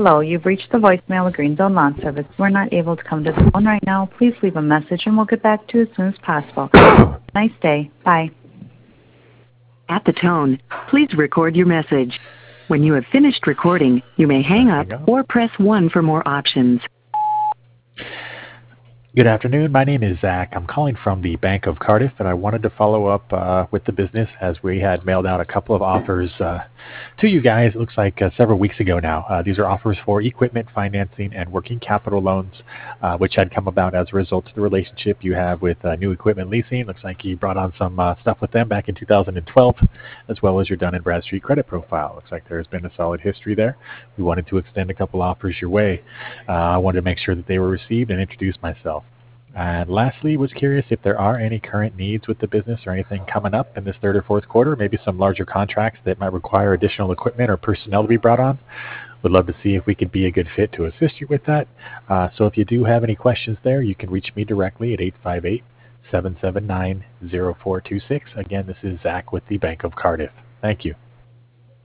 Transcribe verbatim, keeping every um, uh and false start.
Hello, you've reached the voicemail of Greenville Lawn Service. We're not able to come to the phone right now. Please leave a message and we'll get back to you as soon as possible. Nice day. Bye. At the tone, please record your message. When you have finished recording, you may hang up or press one for more options. Good afternoon. My name is Zach. I'm calling from the Bank of Cardiff, and I wanted to follow up uh, with the business as we had mailed out a couple of offers uh, to you guys. It looks like uh, several weeks ago now. Uh, these are offers for equipment financing and working capital loans, uh, which had come about as a result of the relationship you have with uh, New Equipment Leasing. Looks like you brought on some uh, stuff with them back in two thousand twelve, as well as your Dun and Bradstreet credit profile. Looks like there's been a solid history there. We wanted to extend a couple offers your way. Uh, I wanted to make sure that they were received and introduce myself. And lastly, was curious if there are any current needs with the business or anything coming up in this third or fourth quarter, maybe some larger contracts that might require additional equipment or personnel to be brought on. Would love to see if we could be a good fit to assist you with that. Uh, so if you do have any questions there, you can reach me directly at eight five eight, seven seven nine, zero four two six. Again, this is Zach with the Bank of Cardiff. Thank you.